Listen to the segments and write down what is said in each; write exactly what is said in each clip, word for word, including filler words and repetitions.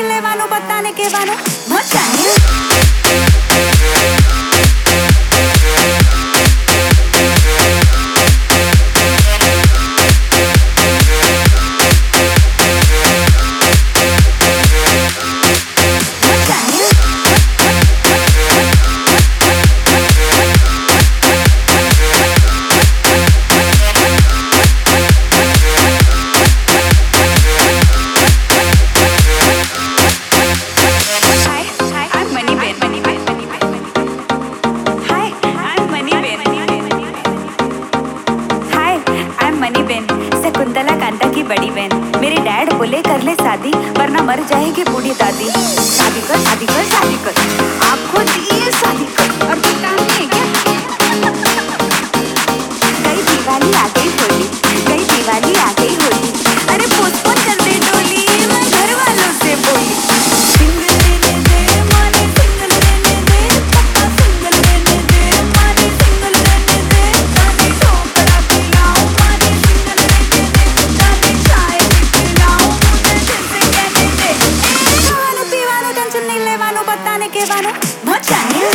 લેવાનું બધાને કહેવાનું મજા बड़ी बहन मेरे डैड बोले कर ले शादी वरना मर जाएगी बूढ़ी दादी। शादी कर शादी कर शादी कर आपको दिए शादी कर और कोई काम नहीं है क्या? गई दिवाली आ गई होली गई दिवाली आ गई होली अरे पोस्टपोन कर दे डोली मैं घर वालों से बोली। सिंगल लेने दे माने सिंगल लेने दे पापा सिंगल लेने दे माने सिंगल लेने दे दादी ढोकला खिलाओ माने सिंगल लेने दे दादी चाय पिलाओ मुझे जैसे कहने दे। खाવાનું પીવાનું ટેન્શન નહીં લેવાનું બધાને કહેવાનું મજા નહીં।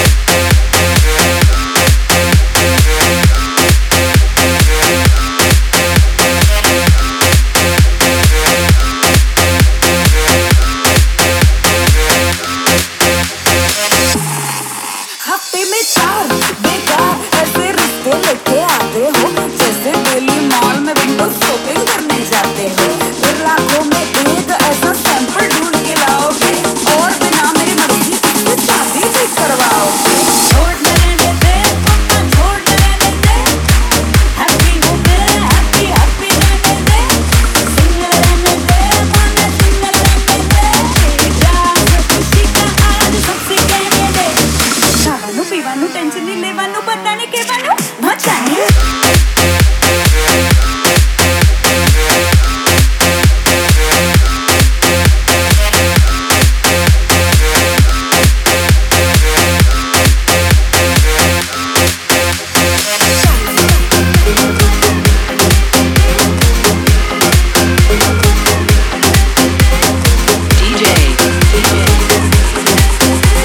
हफ्ते में चार बेकार ऐसे रिश्ते लेके आते हो जैसे डेली मॉल में विंडो शॉपिंग करने जाते हो। फिर लाखों में एक ऐसा सैंपल ढूंढ के लाओगे और बिना मेरी मर्जी से शादी भी करवाओगे। छोड़ लेने दे पप्पा छोड़ लेने दे हैप्पी हो गए हैप्पी हैप्पी रहने दे सिंगल रहने दे माने सिंगल रहने दे तेरी जान खुशी का आज सबसे कहने दे। ખાવાનું પીવાનું ટેન્શન નહીં લેવાનું બધાને કહેવાનું મજા નહીં।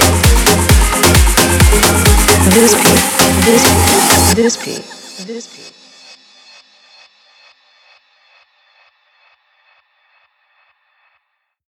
This P, this P, this P, this P.